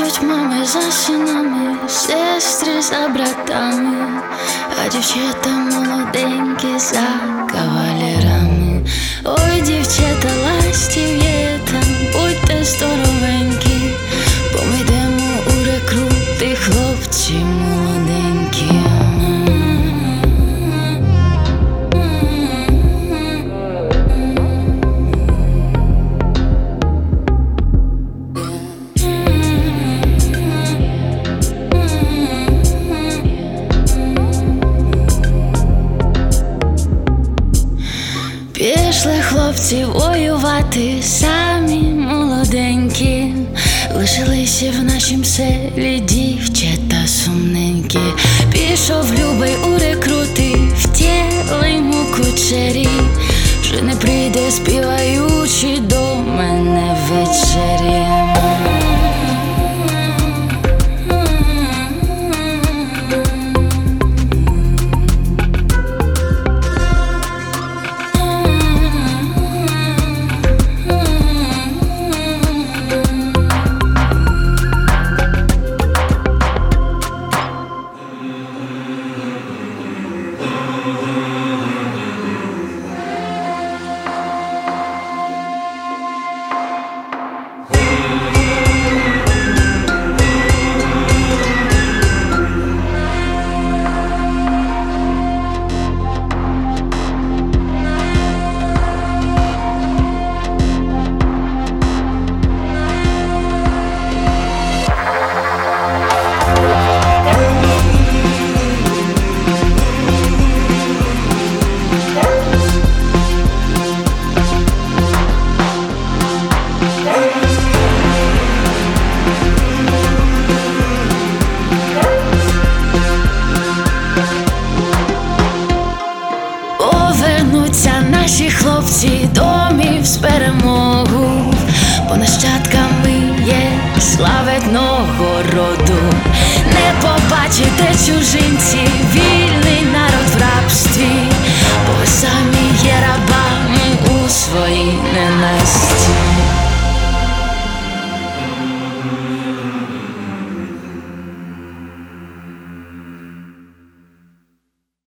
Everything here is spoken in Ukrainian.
Плачуть мами за синами, сестри за братами, а дівчата молоденькі за кавалерами. Ой, дівчата ластів'єта, будьте здоровенькі, бо ми йдемо у рекрути, хлопці молоденькі. Пішли хлопці воювати, самі молоденькі, лишилися в нашім селі дівчата сумненькі. Пішов любий у рекрути, втіли йому кучері, вже не прийде співаючи до мене ввечері. Повернуться наші хлопці домів з перемогу, бо нащадками є славетного роду. Не побачите чужинці вільний